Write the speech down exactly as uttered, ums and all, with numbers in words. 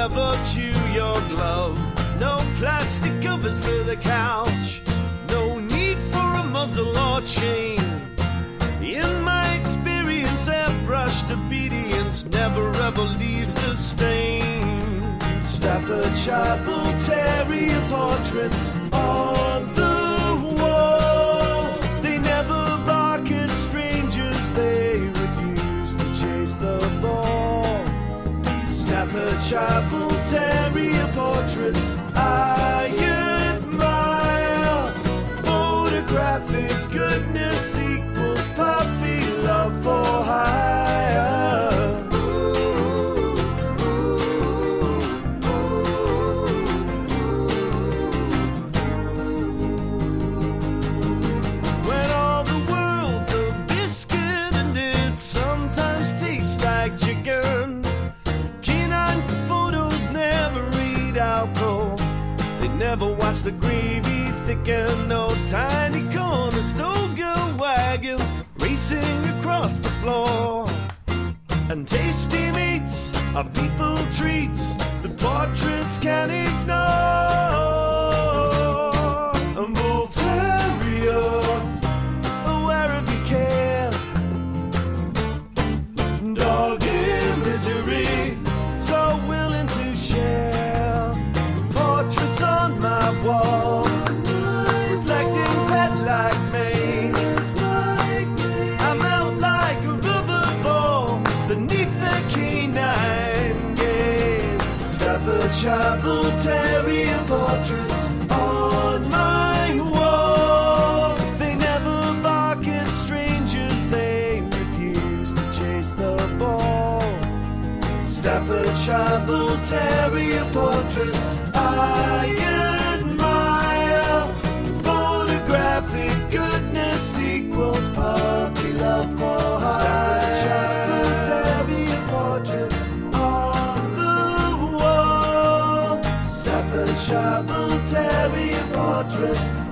never chew your glove. No plastic covers for the couch. No need for a muzzle or chain. In my experience, airbrushed obedience never ever leaves a stain. Staffordshire Bull Terrier portraits on the wall. They never bark at strangers, they refuse to chase the ball. Staffordshire Bull Terrier portraits I admire. Photographic goodness equals puppy love for hire. When all the world's a biscuit and it sometimes tastes like chicken. Canine photos never read alcohol. They never watch the gravy thicken. No tiny corner store girl wagons racing across the floor. And tasty meats are people treats the portraits can ignore. And Bull Terrier, aware of your care. Dog imagery, so willing to share. Portraits on my wall, reflecting pet-like maze. I melt like a rubber ball beneath the canine gaze. Staffordshire Bull Terrier portraits on my wall. They never bark at strangers, they refuse to chase the ball. Staffordshire Bull Terrier portraits I admire. Photographic goodness equals puppy love for hire. Staffordshire Bull Terrier portraits on the wall. Staffordshire Bull Terrier portraits